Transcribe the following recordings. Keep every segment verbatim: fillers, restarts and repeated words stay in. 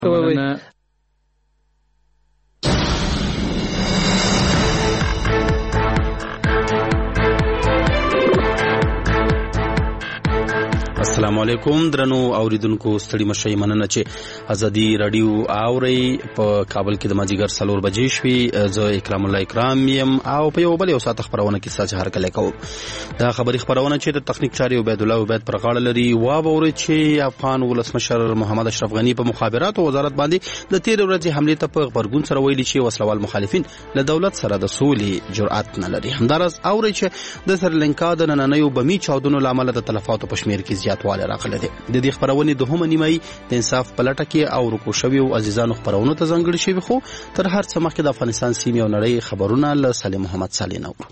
السلام علیکم درنو اوریدونکو ستړي مشي مننه چې ازادي رادیو اوري په کابل کې د ماجیګر سلور بجې شوي زه اکرام الله اکرام يم او په یو بل یو ساعت خبرونه کې ساج هر کله کوم دا خبري خبرونه چې د تخنیک چاري عبید الله عبید پر غاړه لري وا بوري چې افغان ولسمشر محمد اشرف غنی په مخابرات او وزارت باندې د تیر ورځې حمله ته په خبرګون سره ویلي چې وسلوال مخالفین له دولت سره د سولې جرأت نه لري. همدارس اوري چې د سریلانکا د نننیو بمی چاودنو لامل د تلفاتو په شمیر کې زیاتوالی راغلی دی. د دې خبرونې دوهمه نیمایي د انصاف په لټه کې او رکو شوي او عزیزانو خبرونو ته ځانګړي شوي، خو تر هر څه مخکې د افغانستان سیمې او نړۍ خبرونه له سالم محمد صالح نو.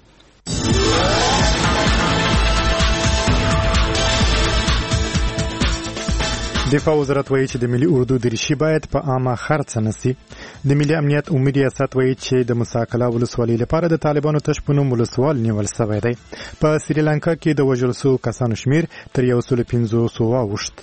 دفاع وزارت وایي چې د ملي اردو دریشي باید په عامه خرڅ نشي. د ملي امنیت عمومي ریاست وایي چې د موسی قلعه ولسوالۍ لپاره د طالبانو تش په نوم ولسوال نیول شوی دی. په سریلانکا کې د وژل شوو کسانو شمیر تر یو سل پنځوس واوښت.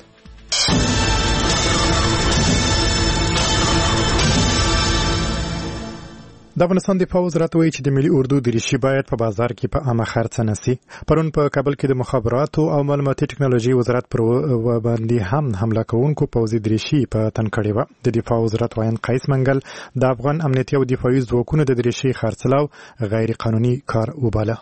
د افغانستان دفاع وزارت وایي چې د ملي اردو دریشي باید په بازار کې په عامه خرڅ نشي. پرون په کابل کې د مخابراتو او معلوماتي ټکنالوژي وزارت پر باندې هم حمله کوونکو پوځي دریشي په تن کړې وه. د دفاع وزارت وایي قیس منګل د افغان امنیتي او دفاعي ځواکونو د دریشي خرڅلاو غیر قانوني کار وباله.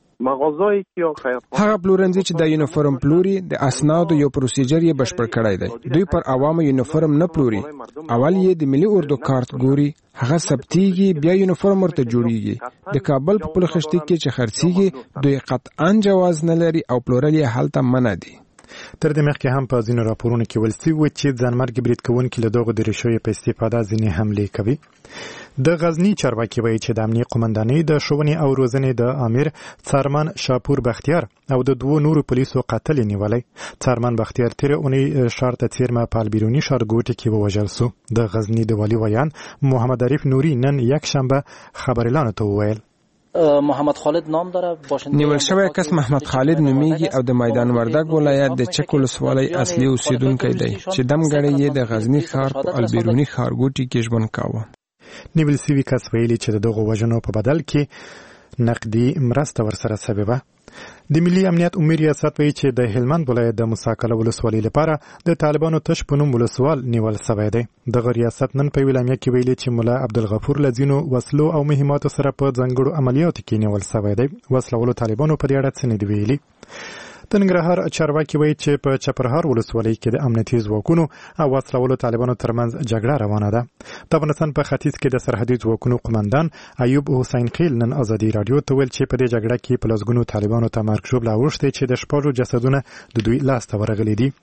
هغه پلورنځي چې د یونیفورم پلوري د اسنادو یو پروسیجر یې بشپړ کړی دی. دوی پر عوامو یونیفورم نه پلوري. اول یې د ملي اردو کارت ګوري، هغه ثبتيږي، بیا یونیفورم ورته جوړیږي. د کابل په پل خشتي کې چې خرڅيږي دوی قطعا جواز نه لري او پلورل یې هلته منع دي. تر دې مخکې هم په ځینو راپورونو کې ویل شوي چې ځانمرګي برید کوونکي له دغو دریشیو په استفاده ځینې حملې کوي. د غزنی چارواکي وایي چې د امنیت قومندانۍ د ښوونې او روزنې د امیر څارمان شاپور بختیار او د دوو نورو پولیسو قاتل نیولی. څارمان بختیار تیر اونۍ ښار ته څیرمه په البیروني ښارګوټي کې ووژل سو. د غزنی د والي ویان محمد عارف نوري نن یکشنبه خبريالانو ته وویل محمد خالد نام داره. نیول شوی کس محمد خالد نومیږي او د میدان وردګ ولایت د چک ولسوالۍ اصلي اوسیدونکی دی چې دمګړی یې د غزنی ښار په البیروني ښارګوټي کې ژوند کاوه. نیول سوي کس ویلي چې د دغو وژنو په بدل کې نقدي مرسته ورسره شوې وه. د ملي امنیت عمومي ریاست وایي چې د هلمند ولایت د موسی قلعه ولسوالۍ لپاره د طالبانو تش په نوم ولسوال نیول شوی دی. دغه ریاست نن په اعلامیه کې ویلي چې ملا عبدالغفور له ځینو وسلو او مهماتو سره په ځانګړو عملیاتو کې نیول شوی دی. وسلوالو طالبانو په دې اړه څه نه دي ویلي. د ننګرهار چارواکي وایي چې په چپرهار ولسوالۍ کې د امنیتي ځواکونو او وسلوالو طالبانو ترمنځ جګړه روانه ده. د افغانستان په ختیځ کې د سرحدي ځواکونو قمندان ایوب حسین خیل نن ازادي رادیو ته ویل چې په دې جګړه کې په لسګونو طالبانو ته مرګ ژوبله اوښتې چې د شپږو جسدونه د دوی لاسته ورغلي دي.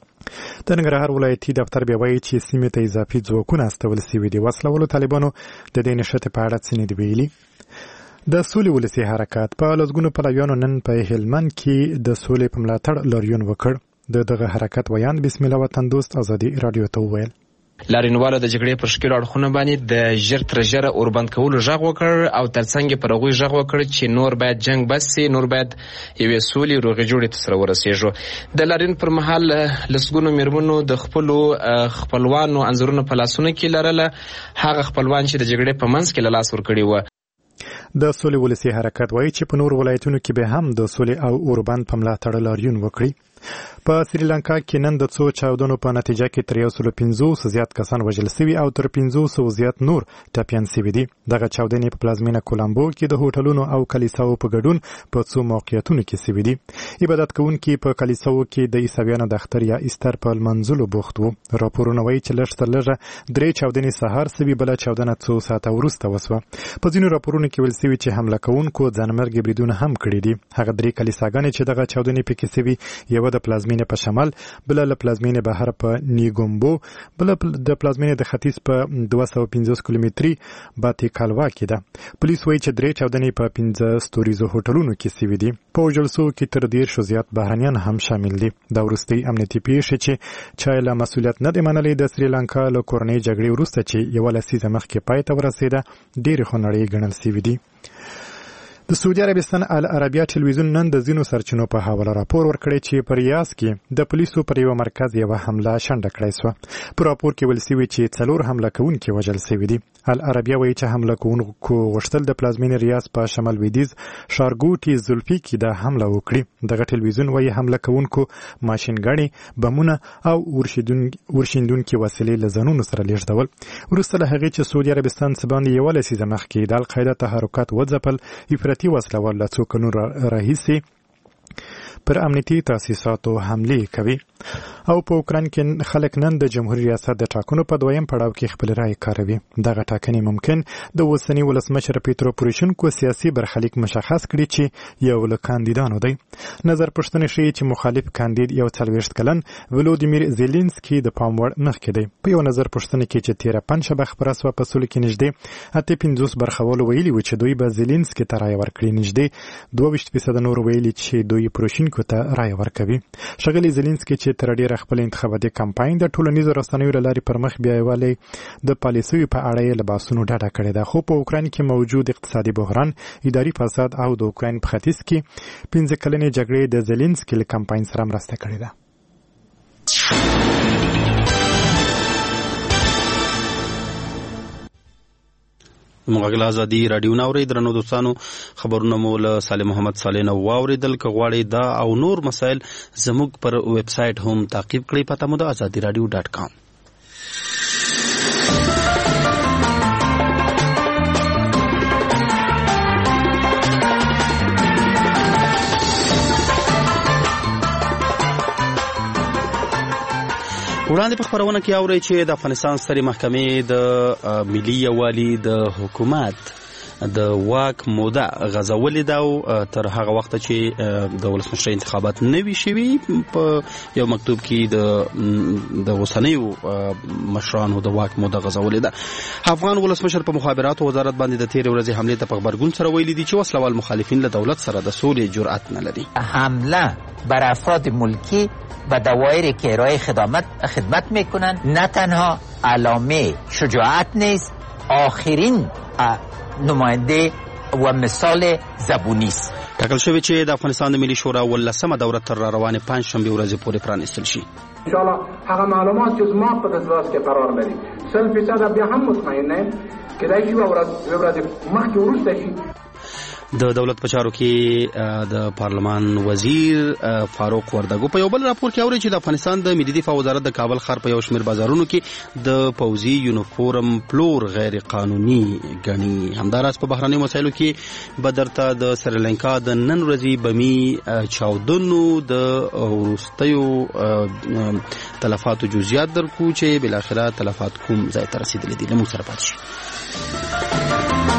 د ننګرهار ولایتي دفتر بیا وایي چې سیمې ته اضافي ځواکونه استول سوي دي. وسلوالو طالبانو د دې نښتې په اړه څه نه دي ویلي. د سولې ولسي حرکت په لسګونو پلویانو نن په هلمند کې د سولې په ملاتړ لاریون وکړ. د دغه حرکت ویان بسم الله وطن دوست ازادي رادیو ته وویل لاریونوالو د جګړې پر شکلو اړخونو باندې د ژر تر ژره اوربند کولو غږ وکړ او ترڅنګ پر هغوی غږ وکړ چې نور باید جنگ بس سي، نور باید یوې سولې روغې جوړې ته سره ورسېږو. د لاریون پر مهال لسګونو میرمنو د خپلو خپلوانو انځورونه په لاسونو کې لرله، هغه خپلوان چې د جګړې په منځ کې له لاس ورکړي وو. د سولې ولسي حرکت وایي چې په نور ولایتونو کې به هم د سولې او اوربند په ملاتړ لاریون وکړي. په سریلانکا کې نن د څو چاودنو په نتیجه کې تر یو سل پنځوس زیات کسان وژل شوي او تر پنځوس زیات نور ټپیان شوي دي. دغه چاودنې په پلازمینه کولمبو کې د هوټلونو او کلیساو په ګډون په څو موقعیتونو کې شوي دي. عبادت کوونکي په کلیساو کې د عیسویانو د اختر یا ایستر په لمانځلو بوخت وو. راپورونه وایي چې لږ تر لږه درې چاودنې سهار شوي، بله چاودنه څو ساعته وروسته وسوه. په ځینو راپورونو کې ویل شوي چې حمله کوونکو ځانمرګي بریدونه هم کړي دي. هغه درې کلیساګانې چې دغه چاودنې پکې شوي، یوه د پلازمینې په شمال، بل له پلازمینې بهر په نیګومبو، بل د پلازمینې د ختیځ په دوه سوه پنځوس کیلومتري باتي کالوا کې ده. پولیس وایي چې درې چاودنې په پنځه ستوریزو هوټلونو کې شوي دي. په وژل شوو کې تر دېرشو زیات بهرنیان هم شامل دي. دا وروستۍ امنیتي پیښې چې چا له مسؤلیت نه دی منلی د سریلانکا له کورنۍ جګړې وروسته چې یوه لسیزه مخکې پای ته ورسېده، ډېرې خونړۍ ګڼل شوي دي. د د سعودي عربستان العربیه ټلویزیون نن د ځینو سرچینو په حواله راپور ورکړی چې په ریاض کې د پولیسو پر یو مرکز یوه حمله شنډه کړې سوه. په راپور کې ویل سوي چې څلور حمله کوونکي وژل سوي دي. العربیه وایي چې حمله کوونکو غوښتل د پلازمینې ریاض په شمال لویدیځ ښارګوټي زلفي کې د حمله وکړي. دغه ټلویزیون وایي حمله کوونکو ماشینګڼې، بمونه او ورشیندونکي وسلې له ځانونو سره لیږدول. وروسته له هغې چې سعودي عربستان څه باندې یوه لسیزه مخکې د القاعده تحرکات وځپل، افراطي وسله وال له څو کلونو راهیسې پر امنیتي تاسیساتو حملې کوي. او په اوکراین کې خلک نن د جمهوریت ریاست د ټاکنو په دویم پړاو کې خپل رائے کاروي. دغه ټاکنې ممکن د اوسني ولسمشر پیترو پوروشنکو سیاسي برخلیک مشخص کړي چې یو له کاندیدانو دی. نظر پوښتنې ښیي چې مخالف کاندید یو څلوېښت کلن ولودیمیر زیلینسکي د پام وړ مخکې دی. په یو نظر پوښتنې کې چې تېره پنجشنبه خپره سوه په سولو کې نږدې اته پنځوس برخوالو ویلي وو چې دوی به زیلینسکي ته رایه ورکړي. نږدې دوه ویشت فیصده نور ویلي چې دوی پوروشنکو ته رایه ورکوي. ښاغلی زیلینسکي چې تر ډېره خپل انتخاباتي کمپاین د ټولنیزو رسنیو له لارې پر مخ بیایوالی د پالیسیو په اړه یې له بحثونو ډډه کړې ده. خو په اوکراین کې موجود اقتصادي بحران، اداري فساد او د اوکراین په ختیځ کې پنځه کلنې جګړې د زیلینسکي له کمپاین سره مرسته کړې ده. مغاګل ازادي رادیو ناوري درنو دوستانو، خبرونه مو له صالح محمد صالح نو واوریدل. که غواړئ دا او نور مسایل زموږ پر ویب سټ هم تعقیب کړئ. پته مو د ازادي رادیو ډاټ کام. وړاندې په خبرونه کې اورئ چې د افغانستان سترې محکمې د ملي یووالي د حکومت د واک موده غځولې ده او تر هغه وخته چې د ولسمشر انتخابات نه وي شوي. په یو مکتوب کې د د اوسنیو مشرانو د واک موده غځولې ده. افغان ولسمشر په مخابراتو وزارت باندې د تېرې ورځې حملې ته په غبرګون سره ویلي دي چې وسلوال مخالفین له دولت سره د سولې جرأت نه لري. حمله بر افراد ملکی و دوایری که ارائه خدمت خدمت میکنند نه تنها علامه شجاعت نیست، آخرین نماینده و مثال زبونی است. ټاکل شوی چې د افغانستان د ملي شورا ولسمه دوره تر را روانې پنجشنبې ورځې پورې پرانیستل شي. ان شاء الله هغه معلومات چې زما په دسترس کې قرار لري سل فیصد بیا هم مطمئن یم که دا شی ورځ مخکې وروسته شي. د دولت په چارو کې د پارلمان وزیر فاروق وردګو په یو بل راپور کې اوري چې د افغانستان د ملي دفاع وزارت د کابل ښار په یو شمېر بازارونو کې د پوځي یونیفورم پلور غیر قانوني ګڼي. همداراز په بهرنیو مسایلو کې به درته د سریلانکا د نن ورځې بمي چاودنو د وروستیو تلفاتو جزئیات درکو چې بالاخره تلفات کوم ځای ته رسیدلي دي. له موږ سره پاتې شئ.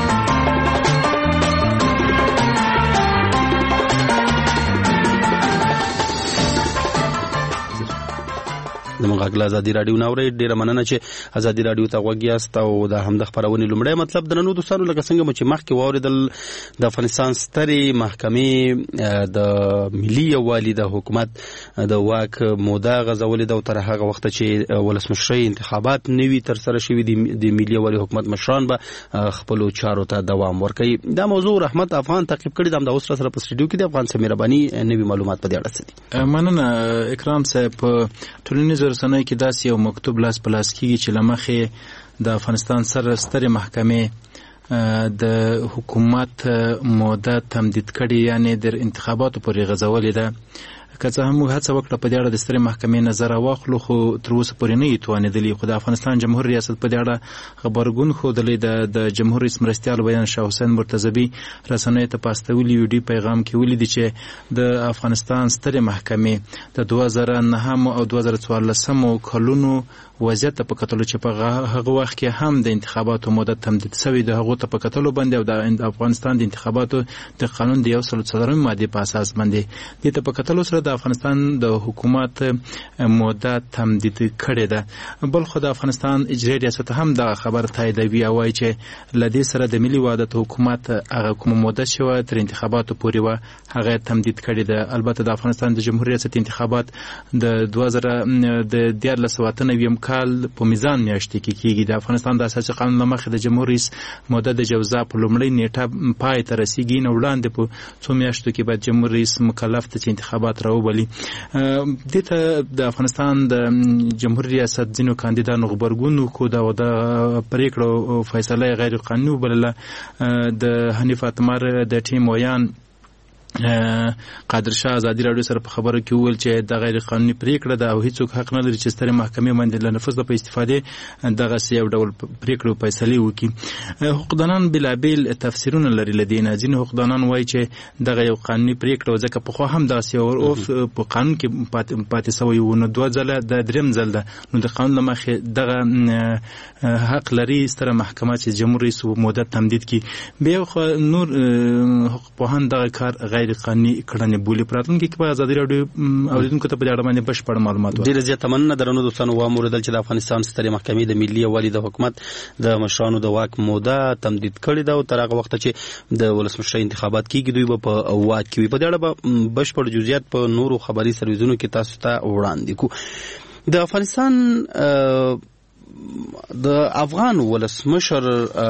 د مغاګل ازادي رادیو ناوري ډیره مننه چې ازادي رادیو ته غوږ یاست او د همد خبرونه لومړی مطلب د ننو دوستانو لکه څنګه چې مخکې واوریدل د افغانستان سترې محکمې د ملي یووالي د حکومت د واک موده غځولې ده او تر هغه وخت چې ولسمشري انتخابات نوي تر سره شوي د ملي یووالي حکومت مشران به خپل چارو ته دوام ورکوي. دا موضوع رحمت افغان تعقیب کړي. د اوس سره په سټډیو کې د افغان سمیر رباني نوي معلومات په دې اړه دي. مننه اکرام صاحب. په ټولنیزو رسنیو کې داسې یو مکتوب لاس په لاس کېږي چې له مخې د افغانستان سره سترې محکمې د حکومت موده تمدید کړي، یعنی د انتخاباتو پورې غځولې ده. که څه هم موږ هڅه وکړه په دې اړه د سترې محکمې نظر واخلو، خو تر اوسه پورې نه یې توانېدلي. خو د افغانستان جمهور ریاست په دې اړه غبرګون ښودلی ده. د جمهور رئیس مرستیال بیان شاه حسین مرتضوي رسنیو ته په استولي ویډیو پیغام کې ولیدي چې د افغانستان سترې محکمې د دوه زره نهم او دوه زره څوارلسم کلونو وضعیت ته په کتلو چې په هغه وخت کې هم د انتخاباتو موده تمدید شوې د هغو ته په کتلو باندې او د افغانستان د انتخاباتو د قانون د یو سل څلورمې مادې په اساس باندې دې ته په کتلو سره د افغانستان د حکومت موده تمدید کړې ده. بل خو د افغانستان اجرایي ریاست هم د خبر تاییدوي او وايي چې لدې سره د ملي وحدت حکومت هغه کومه موده شوه تر انتخاباتو پورې وه هغه تمدید کړې ده. البته د افغانستان د جمهوریت ریاست انتخابات د دوه زره د دیارلس سوه اته نوي کال په میزان میاشتې کې کیږي. د افغانستان د اساسي قانون له مخې د جمهور رئیس موده د جوزا په لومړۍ نیټه پای ته رسیږي، نو وړاندې په څو میاشتو کې باید جمهور رئیس مکلف ته چې انتخابات راوبلي. دې ته د افغانستان د جمهور ریاست ځینو کاندیدانو غبرګون وکړ او د پرېکړو فیصله غیر قانوني وبلله. د حنیف اتمر د ټیم ویان قادر شاه ازادي راډیو سره په خبرو کې وویل چې د غیر قانوني پریکړه ده او هیڅوک حق نه لري چې سترې محکمې باندې له نفوذ په استفادې دغسې یو ډول پریکړې فیصلې وکړي. حقوقدانان بېلابېل تفسیرونه لري له دې نه. ځینې حقوقدانان وایي چې دغه یو قانوني پریکړه ځکه پخوا هم داسې اوف په قانون کې پاتې سوی و، نو دوه ځله د درېیم ځل ده، نو د قانون له مخې دغه حق لري ستره محکمه چې جمهور رئیس موده تمدید کړي. بیا خو نور حقوقپوهان دغه کار غیر قانوني کړنې بولي. په راتلونکي کې به ازادي راډیو اوریدونکو ته په دې اړه باندې بشپړ معلومات ورکړي. ډېره زیاته مننه درنو دوستانو. واوریدل چې د افغانستان سترې محکمې د ملي یووالي د حکومت د مشرانو د واک موده تمدید کړې ده او تر هغه وخته چې د ولسمشرۍ انتخابات کېږي دوی به په واک کې وي. په دې اړه به بشپړ جزئیات په نورو خبري سرویسونو کې تاسو ته وړاندې کوو. د افغانستان د افغان ولسمشر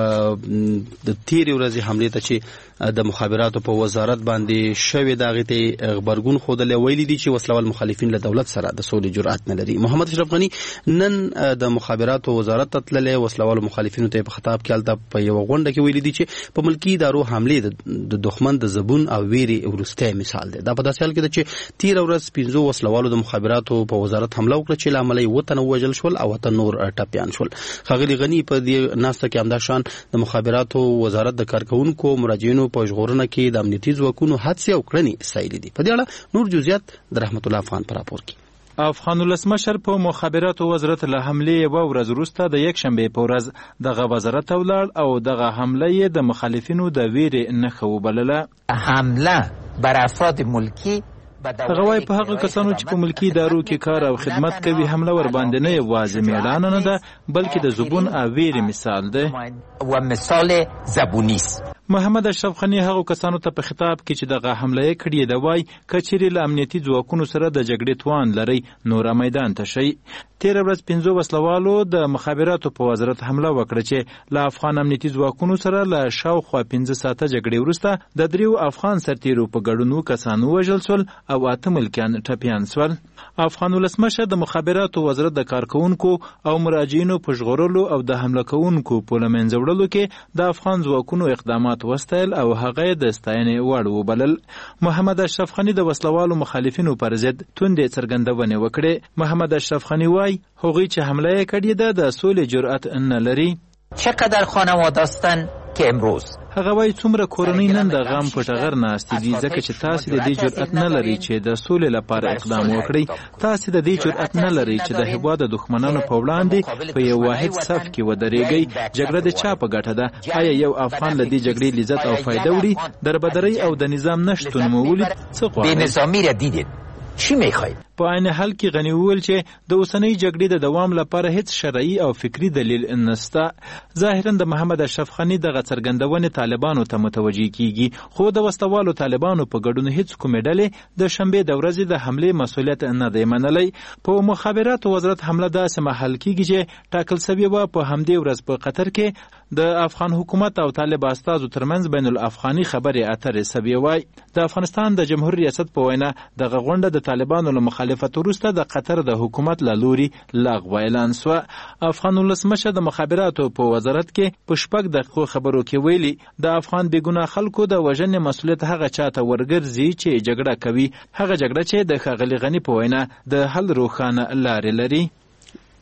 د تیرې ورځې حملې ته چې د مخابراتو په وزارت باندې شوې د هغې ته غبرګون ښودلی، ویلي دي چې وسلوال مخالفین له دولت سره د سولې جرأت نه لري. محمد اشرف غني نن د مخابراتو وزارت ته تللی، وسلوالو مخالفینو ته په خطاب کې هلته په یوه غونډه کې ویلي دي چې په ملکي ادارو حملې د دښمن د زبون او ویرې وروستی مثال دی. دا په داسې حال کې ده چې تیره ورځ پنځو وسلوالو د مخابراتو په وزارت حمله وکړه چې له امله یې اووه تنه ووژل شول او اته نور ټپیان شول. ښاغلي غني په دې ناسته کې همدا شان د مخابراتو وزارت د کارکوونکو مراجعینو په ژغورنه کې د امنیتي ځواکونو هڅې او کړنې ستایلې دي. په دې اړه نور جزئیات د رحمت الله افغان په راپور کې. افغان ولسمشر په مخابراتو وزارت له حملې یوه ورځ وروسته د یکشنبې په ورځ دغه وزارت ته ولاړ او دغه حمله یې د مخالفینو د ویرې نښه وبلله. حمله بر افراد ملکی هغه وایي په هغه کسانو چې په ملکي ادارو کې کار او خدمت کوي حمله ورباندې نه یوازې میړانه نه ده بلکې د زبون او ویرې مثال ده و مثال زبونی است. محمد اشرف غني هغو کسانو ته په خطاب کې چې دغه حمله یې کړې ده وایي که چیرې له امنیتي ځواکونو سره د جګړې توان لرئ نو را میدان ته شئ. تېره ورځ پنځو وسلوالو د مخابراتو په وزارت حمله وکړه چې له افغان امنیتي ځواکونو سره له شاوخوا پنځه ساعته جګړې وروسته د دریو افغان سرتیرو په ګډون اووه کسان ووژل شول او اته ملکیان ټپیان شول. افغان ولسمشر د مخابراتو وزارت د کارکوونکو او مراجعینو په ژغورلو او د حمله کوونکو په له منځه وړلو کې د افغان ځواکونو اقدامات وستایل او هغه یې د ستاینې وړ وبلل. محمد اشرف غني د وسلوالو مخالفینو پر ضد توندې څرګندونې وکړې. محمد اشرف غني وایي هغوی چې حمله یې کړې ده د سولې جرأت نه لري. چقدر خانواده هستن که امروز هغه وایي څومره کورنۍ نن د غم په ټغر ناستې دي ځکه چې تاسې د دې جرأت نه لرئ چې د سولې لپاره اقدام وکړئ. تاسې د دې جرأت نه لرئ چې د هېواد د دښمنانو په وړاندې په یو واحد صف کې ودرېږئ. جګړه د چا په ګټه ده؟ آیا یو افغان له دې جګړې لذت او فایده وړي؟ دربدرۍ او د نظام نشتون مو ولید؟ څه غواړئ؟ بېنظامي را دیدید چی میخواید؟ په عین حال کې غني وویل چې د اوسنۍ جګړې د دوام لپاره هیڅ شرعي او فکري دلیل نشته. ظاهرا د محمد اشرف غني دغه څرګندونې طالبانو ته متوجه کیږي، خو د وسلوالو طالبانو په ګډون هیڅ کومې ډلې د شنبې د ورځې د حملې مسؤلیت نه دی منلی. په مخابراتو وزارت حمله داسې محل کیږي چې ټاکل سوې وه په همدې ورځ په قطر کې د افغان حکومت او طالب استازو ترمنځ بین الافغاني خبرې اترې سوې وای. د افغانستان د جمهور ریاست په وینا دغه غونډه د طالبانو له مخالفت وروسته د قطر د حکومت له لوري لغوه اعلان سوه. افغان ولسمشر د مخابراتو په وزارت کې په شپږ دقیقو خبرو کې ویلي د افغان بېګناه خلکو د وژنې مسؤلیت هغه چاته ورګرځي چې جګړه کوي، هغه جګړه چې د ښاغلي غني په وینا د حل روښانه لارې لري.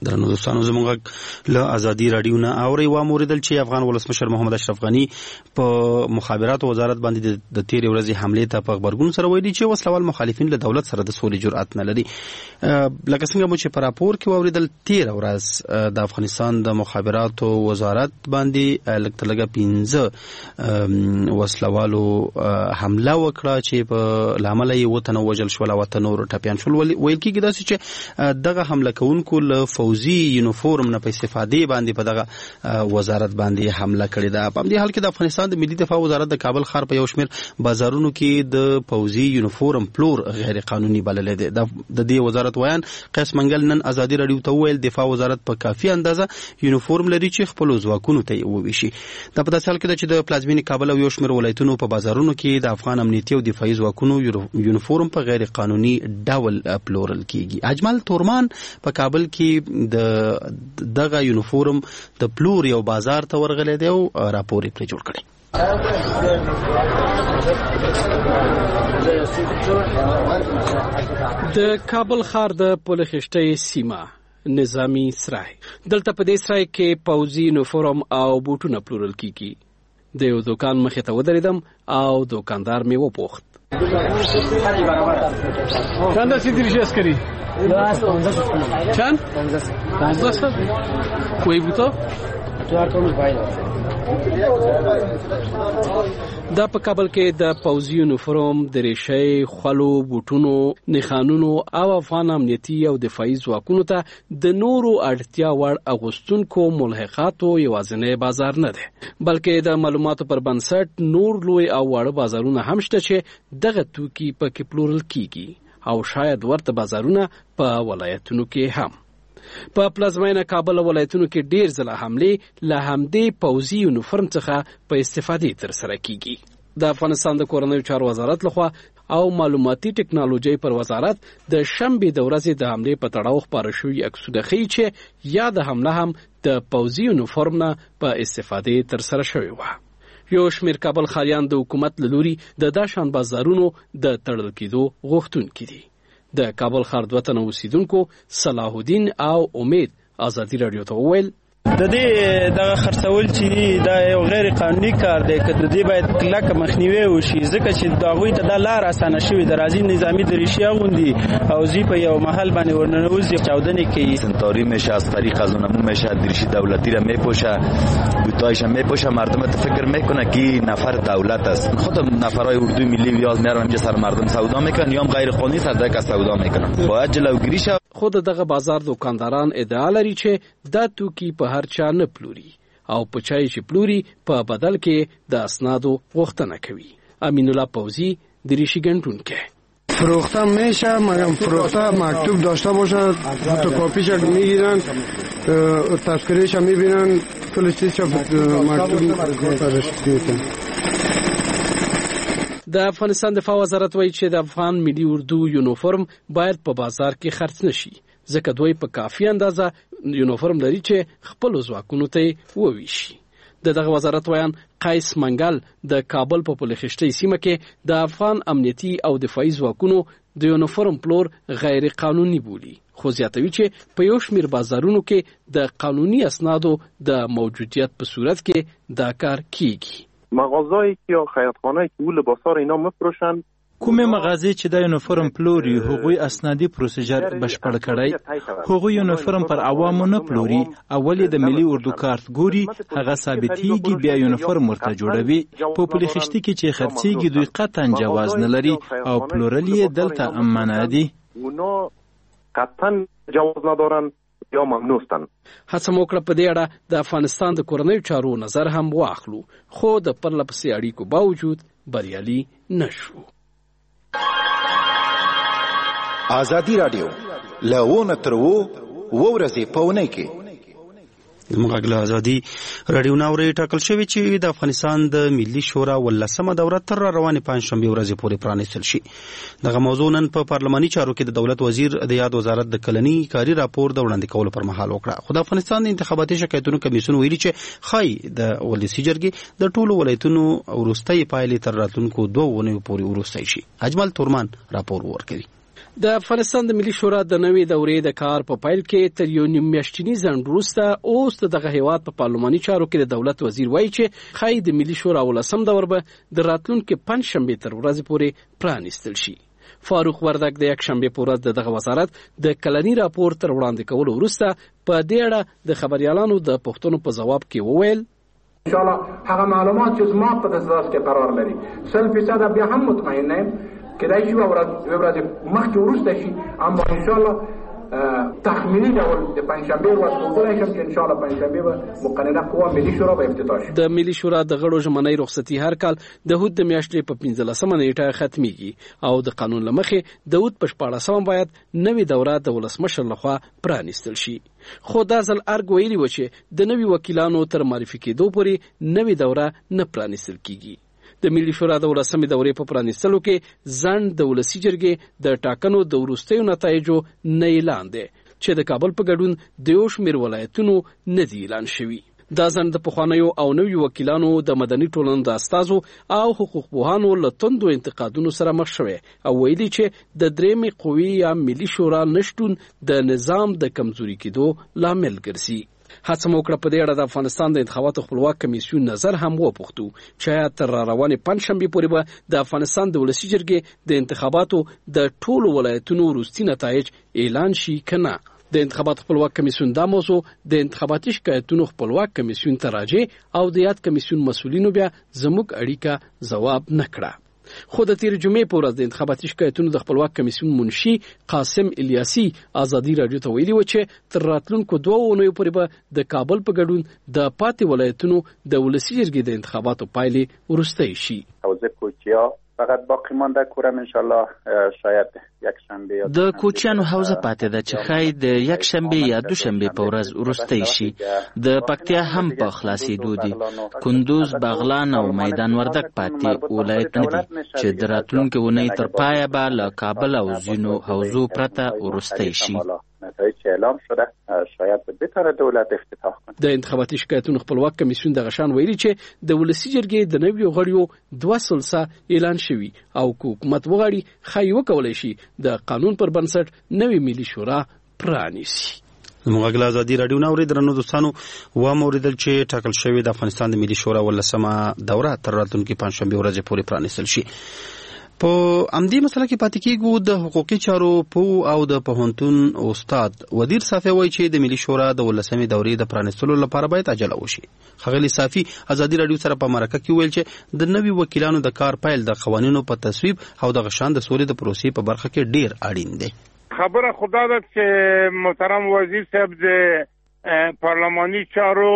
درنو دوستانو زموږ له ازادي رادیو نه اوري و موریدل چې افغان ولسمشر محمد اشرف غنی په مخابراتو وزارت باندې د تیر ورځې حمله ته په خبرګون سره ویلي چې وسلوال مخالفین له دولت سره د سولې جرأت نه لري. لکه څنګه مو چې په راپور کې وریدل تیر ورځ د افغانستان د مخابراتو وزارت باندې لکه لګه پنځه وسلوالو حمله وکړه چې په لامل یې وطن وجل شول او وطن نور ټپيان شول. ویل کېږي دا چې دغه حمله کوونکو له فوزي یونیفورم نه په استفادې باندې په دغه وزارت باندې حمله کړې ده. په دې حال کې د افغانستان د ملي دفاع وزارت د کابل ښار په یو شمېر بازارونو کې د فوزي یونیفورم پلور غیر قانوني بللی دی. د دې وزارت ویان قیس منګل نن ازادي رادیو ته وویل دفاع وزارت په کافي اندازه یونیفورم لري چې خپلو ځواکونو ته یې وویشي. دا په داسې حال کې ده چې د پلازمینې کابل او یو شمېر ولایتونو په بازارونو کې د افغان امنیتي او دفاعي ځواکونو یونیفورم په غیر قانوني ډول پلورل کېږي. اجمل تورمان په کابل کې د دغه یونیفورم د پلور یو بازار ته ورغلی دی او راپور یې پرې جوړ کړی. د کابل ښار د پل خشتۍ سیمه نظامی سرای دلته په دې سرای کې پوځي یونیفورم او بوټونه پلورل کیږي. د یو دوکان مخې ته ودرېدم او دوکاندار مې وپوښت چند سی دریشی کری؟ چند؟ پانزده کوی بوتا؟ دا په کابل کې د پوځي یونیفورم د ریشۍ خولو بوټونو نښانونو او افغان امنیتي او دفاعي ځواکونو ته د نورو اړتیا وړ اغوستونکو ملحقاتو یوازینی بازار نه دی، بلکې د معلوماتو پر بنسټ نور لوی او واړه بازارونه هم شته چې دغه توکي پکې پلورل کیږي او شاید ورته بازارونه په ولایتونو کې هم. په پلازمینه کابل ولایتونو کې ډیر ځله حملې له همدې پوځي یونیفورم څخه په استفادې ترسره کیږي. د افغانستان د کورنیو چارو وزارت لخوا او معلوماتي ټکنالوژي پر وزارت د شنبې د ورځې د حملې په تړاو خپاره شوي عکسونه ښیي چې یا د حمله هم د پوځي یونیفورم نه په استفادې ترسره شوې وه. یو شمېر کابل ښاریان د حکومت له لوري د دا شان بازارونو د تړل کېدو غوښتونکي دي. د کابل ښار دوه تنه اوسیدونکو صلاح الدین او امید ازادي رادیو ته وویل د دې دغه خرڅول چې دا یو غیر قانوني کار دی، که د دې باید کلکه مخنیوی وشي، ځکه چې د هغوی ته دا لار اسانه شوې ده. راځي نظامی دریشی اغوندی او زی په یو محل باندې ورننوزی چاودنی کوي. سنتاری میشه، از طریق از اونمو میشه، دریشی دولتی را میپوشه، بوتایش میپوشه، مردم فکر میکنه که نفر دولت است. خود نفرای اردو ملی ویاز میارن اینجا سر مردم سودا میکنن یا غیر قانونی سر دک سودا میکنن. باید جلوگیری شه. خود دغه بازار دکانداران ادعا لري چې دا توکي په هر چا نه پلوري او په چای چې پلوري په بدل کې د اسنادو غوښتنه کوي. امین الله پوزی دریشی گنجونکه فروخته میشه، مگم فروخته مکتوب داشته باشه، فوتوکاپیش میگیرن، تذکرهش میبینن، کل چیزش مکتوب میکنن. د افغانستان دفاع وزارت وایي چې د افغان ملي اردو یونیفورم باید په بازار کې خرڅ نشي، ځکه دوی په کافي اندازه یونیفورم لري چې خپل ځواکونو ته وویشي. د دغه وزارت ویان قیس منګل د کابل په پل خشتۍ سیمه کې د افغان امنیتي او دفاعي ځواکونو د یونیفورم پلور غیر قانوني بولي، خو زیاتوي چې په یو شمېر بازارونو کې د قانوني اسنادو د موجودیت په صورت کې دا کار کیږي. مغازه‌ای که یا خیاطخانه‌ای که او لباسا را اینا میفروشن، کومه مغازې چې د یونیفورم پلوري هغوی اسنادي پروسیجر بشپړ کړی، هغوی یونیفورم پر عوامو نه پلوري. اول د ملي اردو کارت ګوري، هغه ثابتېږي، بیا یونیفورم ورته جوړوي. په پل خشتۍ کې چې خرڅېږي دوی قطعا جواز نه لري او پلورل یې دلته منع دي. اونا قطعا جواز ندارن یا ممنوعستن. هڅه مو کړه په دې اړه د افغانستان د کورنیو چارو نظر هم واخلو، خو د پرله پسې اړیکو باوجود بریالي نشو. ازادي رادیو لونه ترو ورځې په ونې کې موږ له ازادي رادیو ناوري ټاکل شوی چې د افغانستان د ملي شورا ولسمه دوره تر روانې پنځشنبه ورځې پورې پرانیستل شي. دغه موضوع نن په پارلماني چارو کې د دولت وزیر د یاد وزارت د کلنی کاری راپور د وړاندې کولو پر مهال وکړه. خو د افغانستان د انتخاباتي شکایتونو کمیسیون ویلي چې خای د ولسی جرګې د ټولو ولایتونو وروستۍ پایلې تر راتلونکو دوه اونیو پورې وروستۍ شي. اجمل تورمان راپور ورکوي. د افغانستان د ملي شورا د نوې دورې د کار په پیل کې تر یو نیم میاشتني ځنډ وروسته اوس دغه هیواد په پارلماني چارو کې د دولت وزیر وایي چې ښایي د ملي شورا ولسم دور به د راتلونکي پنجشنبې تر ورځې پورې پرانیستل شي. فاروق وردک د یکشنبې په ورځ دغه وزارت د کلني راپور تر وړاندې کولو وروسته په دې اړه د خبريالانو د پوښتنو په ځواب کې وویل ان شاء الله هغه معلومات چې زما په دسترس کې قرار لري سل فیصد بیا هم مطمئن یم کدای شي ورځ ورځ مخکې وروسته شي، اما ان شاء الله تخمینی ډول د پنځشنبه ورځ وګورئ چې ان شاء الله پنځشنبه به مقننه قوه ملي شورا به افتتاح شي. د ملي شورا د غړو ژمنۍ رخصتي هر کال د هوت د میاشتې په پنځلسمه نیټه ختميږي او د قانون لمخې د هوت په شپاړسمه باید نوې دوره د ولسمشر لخوا پرانیستل شي. خو دا ځل ارګ ویلي و چې د نوي وکیلانو تر معرفي کېدو پورې نوې دوره نه پرانیستل کیږي. د ملي شورا د ولسمې دورې په پرانیستلو کې ځنډ د ولسي جرګې د ټاکنو د وروستیو نتایجو نه اعلان دی چې د کابل په ګډون د یو شمېر ولایتونو نه دی اعلان شوي. دا ځنډ د پخوانیو او نویو وکیلانو د مدني ټولنو د استازو او حقوق پوهانو له توندو انتقادونو سره مخ شوی او ویلي چې د درېیمې قوې یا ملي شورا نشتون د نظام د کمزوري کېدو لامل ګرځي. هڅه مو وکړه په دې اړه د افغانستان د انتخاباتو خپلواک کمیسیون نظر هم وپوښتو چې آیا تر راروانې پنجشنبې پورې به د افغانستان د ولسي جرګې د انتخاباتو د ټولو ولایتونو وروستي نتایج اعلان شي که نه. د انتخاباتو خپلواک کمیسیون دا موضوع د انتخاباتي شکایتونو خپلواک کمیسیون ته راجع او د یاد کمیسیون مسؤلینو بیا زموږ اړیکه ځواب نه کړه. خو د تیر جمعې په ورځ د انتخاباتي شکایتونو د خپلواک کمیسیون منشي قاسم الیاسي ازادي رادیو ته ویلي و چې تر راتلونکو دوه اونیو پورې به د کابل په ګډون د پاتې ولایتونو د ولسي جرګې د انتخاباتو پایلې وروستۍ شي. حوزه کوچیا فقط باقی مانده کورم ان شاء الله شاید یک شنبه یا د کوچیانو حوزه پاتې ده چې خای د یک شنبه یا دو شنبه په ورځ وروستۍ شي. د پکتیا هم په خلاصېدو دي. کندوز، بغلان او میدان وردک پاتې ولایتونه دي چې د راتلونکي اونۍ تر پایه به له کابل او ځینو حوزو پرته وروستۍ شي. نتایج اعلام شده شاید به بهتر دولت افتتاح کنه. د انتخاباتي شکایتونو خپلواک کمیسیون د غشان ویلي چې د ولسي جرګې د نویو غړیو دوه سلسه اعلان شوي او حکومت وغواړي ښایي وکولی شي د قانون پر بنسټ نوې ملي شورا پرانیسي. زموږ غلا ازادي رادیو نه اوري درنو دوستانو و موریدل چې ټاکل شوی د افغانستان د ملي شورا ولسمه دوره تر راتلونکي پنځشنبه ورځې پورې پرانیستل شي. په امدی مسله کې پاتې کېږو. د حقوقي چارو په او د پوهنتون استاد ودیر صافی وایي چې د ملي شورا د ولسمې دورې د پرانیستلو لپاره باید عجله وشي. ښاغلي صافی ازادي رادیو سره په مرکه کې ویل چې د نوي وکیلانو د کار پیل د قوانینو په تصویب او د غشان د سولې د پروسې په برخه کې ډیر اړین دی. خبره خدا ده چې محترم وزیر صاحب د پارلماني چارو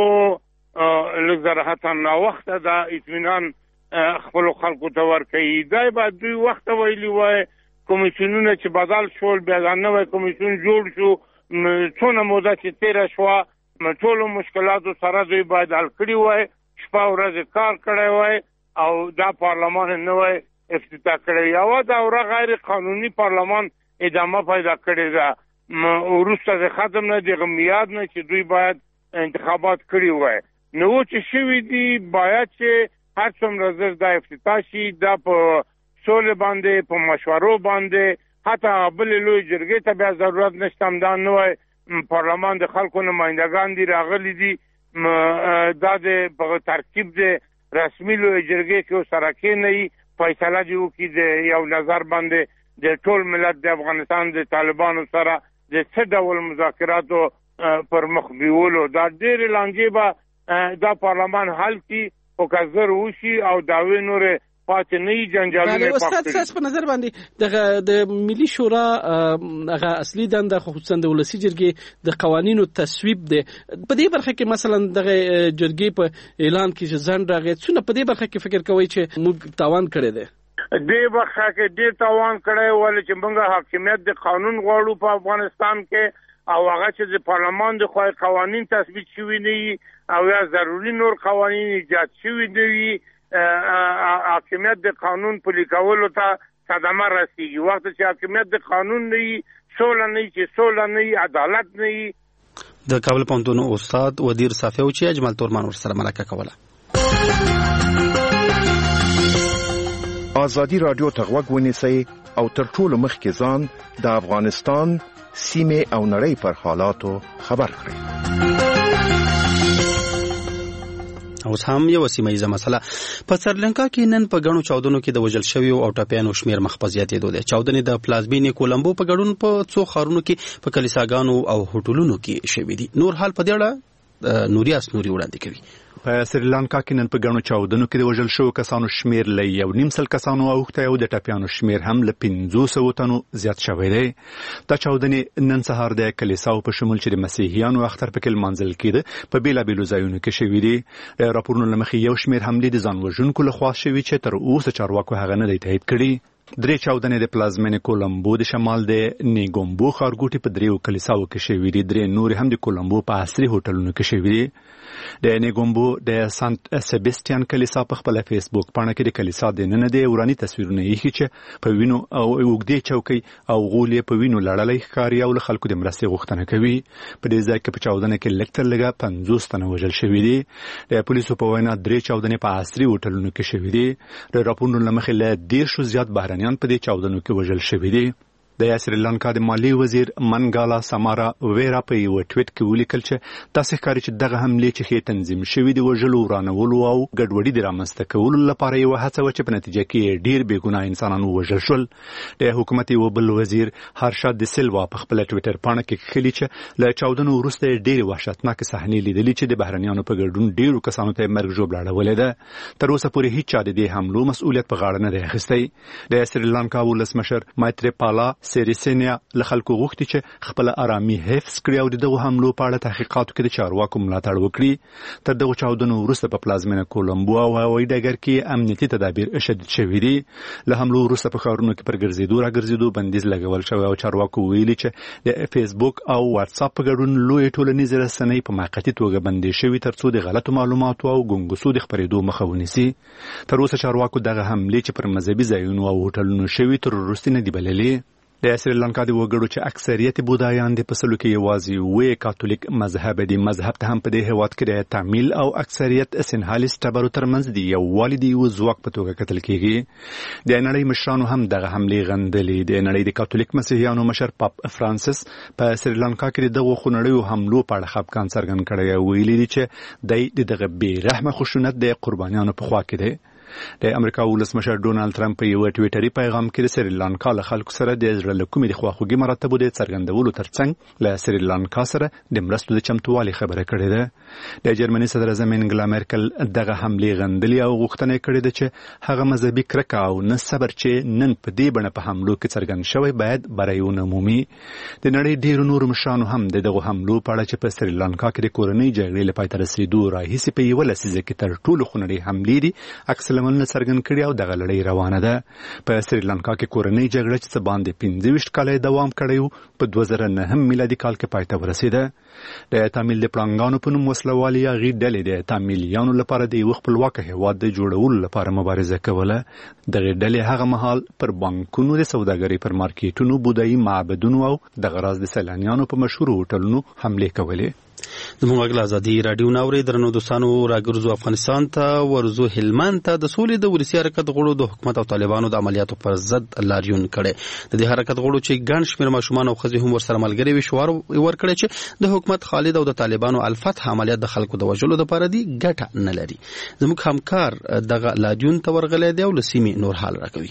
لږ نا وخته د اطمینان خپل خلکو ته ورکوي. دا باید دوی وخت ویلي وای کمیسیونونه چې بدل شول بیا نوی کمیسیون جوړ شو څونه موده چې تیره شوه ټولو مشکلاتو سره دوی باید حل کړي وای شپه ورځ کار کړی وای او دا پارلمان نوی افتتاح کړی. یوه دوره غیر قانوني پارلمان ادامه پیدا کړې ده وروسته د ختم نه دغه میاد نه چې دوی باید انتخابات کړي وای. نو چې شوي دي باید چې هر څومره زر دا افتتاح شي دا په سولې باندې په مشورو باندې حتی بلې لوی جرګې ته بیا ضرورت نشته. همدا نوی پارلمان د خلکو نمایندګان دي راغلي دي دا د په ترکیب د رسمي لوی جرګې کې سره کېنوي فیصله دې وکړي د یو نظر باندې د ټول ملت د افغانستان د طالبانو سره د څه ډول مذاکراتو پر مخ بیولو. دا ډېرې لانجې به دا پارلمان حل کړي او کزر وشي او داوی نور پاتې نه جنجالونه پاتې. استاد تاسو په نظر باندې دغه د ملي شورا هغه اصلي دنده خصوصا د ولسي جرګې د قوانینو تصویب دی. په دې برخه کې مثلا دغه جرګې په اعلان کې چې ځان راغی څونه په دې برخه کې فکر کوي چې موږ تاوان کړی دی؟ دې برخه کې ډېر تاوان کړی ولې چې موږ حاکمیت د قانون غواړو په افغانستان کې او هغه چې د پارلمان د خوا قوانین تصویب شوي نه او یا ضروري نور قوانین ایجاد شوي نه وي حاکمیت د قانون پلي کولو ته صدمه رسیږي. وخت چې حاکمیت د قانون نه وي سوله نه وي چې سوله نه وي عدالت نه وي. د کابل پوهنتون استاد ودیر صافی و چې اجمل تورمان ورسره مرکه کوله. ازادي رادیو ته غوږ ونیسئ او تر ټولو مخکې ځان د افغانستان سیمه او نړۍ پر حالاتو خبر کړئ. اوس هم یو سیمایي مسله په سریلانکا کې نن په غنو چاودنو کې د وژل شویو او ټاپیانو شمیر مخ په زیاتېدو دی. چاودنې د پلازمینې کولمبو په ګډون په څو ښارونو کې په کلیساګانو او هوټلونو کې شوي دي. نور حال په دې اړه نوریاس نوري وړاندې کوي. په سریلانکا کې نن په غنو چاودنو کې د وژل شوو کسانو شمیر له یو نیم سل کسانو اوښتی او د ټاپیانو شمیر هم له پنځوس سوو تنو زیات شوی دی. دا چاودنې نن سهار د کلیساو په شمول چې د مسیحیانو اختر پکې لمانځل کېده په بېلابېلو ځایونو کې شوي دي. د راپورونو له مخې یو شمیر حملې د ځان وژونکو لخوا شوي چې تر اوسه چارواکو هغه نه دی تایید کړي. درې چاودنې د پلازمینې کولمبو د شمال د نیګومبو ښارګوټي په دریو کلیساو کې شوي دي. درې نورې هم د کولمبو په عصري هوټلونو کې شوي دي. د نیګومبو د سانت سبستیان کلیسا په خپل فیسبوک باندې کې د کلیسا د نن د وراني تصویرونه یې چې په وینو او وګړي چوکۍ او غولې په وینو لړلې ښکاری او خلکو د مرستې غوښتنه کوي. په دې ځای کې په چاودنه کې لکتر لګا پنځوس تنه وژل شوي دي. د پولیسو په وینا درې چاودنې په عصري هوټلونو کې شوي دي. د راپورونو له مخې له ډیر شو زیات بهرنیان په دې چاودنو کې وژل شوي دي. د سریلانکا د مالی وزیر منګالا سامارا ویرا په یو ټویټ کې ولیکل چې تاسو ښکاري چې دغه حملې چې ښه تنظیم شوي د وژلو ورانولو او ګډوډي د رامنځته کولو لپاره یو هڅه و چې په نتیجه کې ډیر بېګناه انسانان وژل شول. د حکومت یو بل وزیر هرشاد د سیلوا په خپل ټویټر باندې کې خلی چې له چاودنو وروسته ډیر وحشتناک صحنې لیدلې چې د بهرنیانو په ګډون ډیرو کسانو ته مرګ ژوبله اړولې ده. تر اوسه پورې هیڅ چا د دې حملو مسؤلیت په غاړه نه دی اخیستی. د سریلانکا ولسمشر مایتریپالا سیریسینیا له خلکو غوښتي چې خپل آرامي حفظ کړي او دغه حملو په اړه تحقیقات وکړي چې چارواکو ملاتړ وکړي. تر دغه چاودنو وروسته په پلازمینه کولمبو او هوایي ډګر کې امنیتي تدابیر شدید شوي دي. له حملو وروسته په ښارونو کې پر ګرځېدو راګرځېدو بندیز لګول شوی او چارواکو ویلي چې د فیسبوک او واتساپ په ګډون لوی ټولنیزې رسنۍ په موقتي توګه بندي شوي ترڅو د غلطو معلوماتو او ګنګوسو د خپرېدو مخه ونیسي. تر اوسه چارواکو دغه حملې چې پر مذهبي ځایونو او هوټلونو شوي تروریستي نه دي بللې. د سریلانکا د وګړو چې اکثریت بودایان د پسلو کې یوازې وې کاتولیک مذهب دی. مذهب ته هم په دې هیواد کې د تامیل او اکثریت سنهالیست ټبرو ترمنځ دی یو والدي او ځواک په توګه کتل کېږي. د نړۍ مشرانو هم دغه حملې غندلې. د نړۍ د کاتولیک مسیحیانو مشر پاپ فرانسیس په سریلانکا کې دغه خونړیو حملو په اړه خفګان څرګند کړی او ویلي دی چې د دغه بې رحمه خشونت د قربانیانو په خوا کې دی. د امریکا ولسمشر ډونالد ترامپ په یو ټویټري پیغام کې د سریلانکا له خلکو سره د زړه له کومې د خواخوږي مراتبو د څرګندولو ترڅنګ له سریلانکا سره د مرستو د چمتووالي خبره کړې ده. د جرمني صدر اعظم انګلا مارکل دغه حملې غندلې او غوښتنه کړې ده چې هغه مذهبي کرکه او نه صبر چې نن په دې بڼه په حملو کې څرګند شوی باید برایونه مومي. د نړۍ ډیرو نورو مشرانو هم دغه حملو په اړه چې په سریلانکا کې د کورنۍ جګړې له پای ته رسیدو راهیسې په یو لسیزه کې تر ټولو خونړۍ حملې دي عکس العملونه څرګند کړي او دغه لړۍ روانه ده. په سریلانکا کې کورنۍ جګړه چې څه باندې پنځه ویشت کاله دوام کړی و په دوه زره نهم میلادي کال کې پای ته ورسېده. د تامیل د پړانګانو په نوم وسلوالې هغې ډلې د تامیلیانو لپاره د یو خپلواکه هېواد د جوړولو لپاره مبارزه کوله. دغه ډلې هغه مهال پر بانکونو د سوداګرۍ پر مارکیټونو بودایي معبدونو او دغه راز د سیلانیانو په مشهورو هوټلونو حملې کولې. زموږ غږ ازادي راډیو ناوري درنو دوستانو راګرځو افغانستان ته ورزو هلمند ته د سولې د ولسي حرکت غړو د حکومت او طالبانو د عملیاتو پر ضد لاریون کړي. د دې حرکت غړو چې ګڼ شمېر ماشومان او ښځې هم ورسره ملګري وي شعار ورکړي چې د حکومت خالد او د طالبانو الفتح عملیات د خلکو د وژلو لپاره دي ګټه نه لري. زموږ همکار دغه لاریون ته ورغلی دی او له سیمې نور حال راکوي.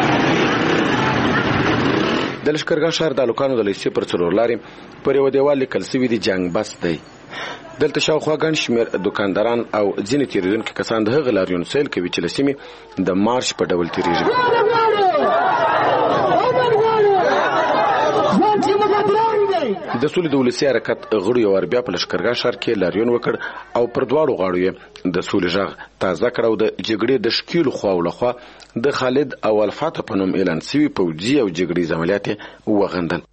د لښکرګاه ښار د الوکانو د لیسې پر څلور لارې پر یو دیوال لیکل سوي دي جنګ بس دی. دلته شاوخوا ګڼ شمېر دوکانداران او ځینې تېرېدونکي کسان د هغه لاریون سیل کوي چې له سیمې د مارش په ډول تېرېږي. د سولې د ولسي حرکت غړو یو وار بیا په لښکرګاه ښار کې لاریون وکړ او پر دواړو غاړو یې د سولې غږ تازه کړ او د جګړې د شکیلو خواو لخوا د خالد او الفتح په نوم اعلان سوي پوځي او جګړیز عملیات وغندل.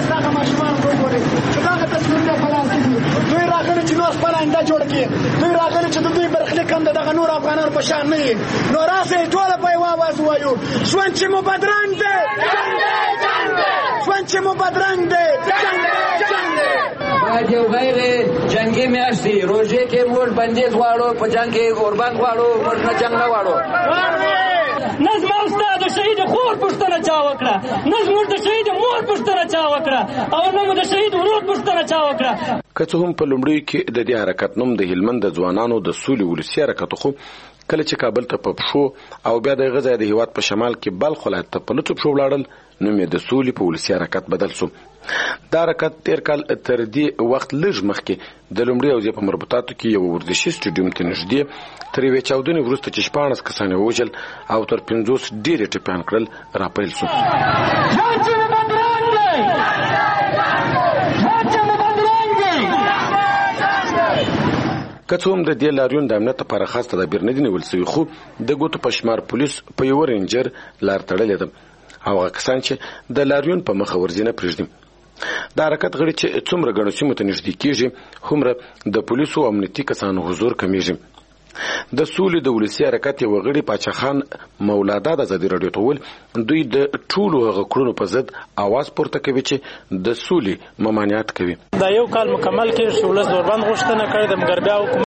دوی راغلي چې نو خپل انده جوړ کړي، دوی راغلي چې دوی برخلیک هم دغه نور افغانانو په شان نه وي. نو راځي ټول په یو आवाज وایو ژوند چې مو بدرنګ دی، ژوند چې مو بدرنګ دی، باید یو غیر جنگي میاشت دی. روژې کې موږ بندیز غواړو، په جنګ کې قربان غواړو، موږ نه جنګ نه غواړو. نه زما او ستا د شهید خور پوښتنه چا وکړه، نه زموږ د شهید مور پوښتنه چا وکړه، او نه مو د شهید ورور پوښتنه چا وکړه. که څه هم په لومړیو کې د دې حرکت نوم د هلمند د ځوانانو د سولې ولسي حرکت خو کله چې کابل ته په پښو او بیا د غزا د هیواد په شمال کې بلخ ولایت ته په لټو پښو ولاړل، نوم یې د سولې په ولسي حرکت بدل شو. دا حرکت تیر کال تر دې وخت لږ مخکې د لومړي اوزې په مربوطاتو کې یو ورزشي سټیډیوم ته نږدې تر یوې چاودنې وروسته چې شپاړس کسان یې ووژل او تر پنځوس ډېر یې ټپیان کړل راپیل شو. که څه هم د دې لاریون د امنیت لپاره خاص تدابیر نه دي نیول سوي، خو د ګوتو په شمار پولیس په یو رینجر لار تړلې ده او هغه کسان چې د لاریون په مخه ورځي نه پرېږدي. د حرکت غړي چې څومره ګڼو سیمو ته نږدې کېږي، هومره د پولیسو او امنیتي کسانو حضور کمیږي. د سولې د ولسي حرکت یو غړي پاچا خان مولادا د ازادي راډیو ته وویل دوی د ټولو هغه کړنو په ضد اواز پورته کوي چې د سولې ممانعت کوي. دا یو کال مکمل کې ولس دوربند غوښتنه کړې ده، مګر بیا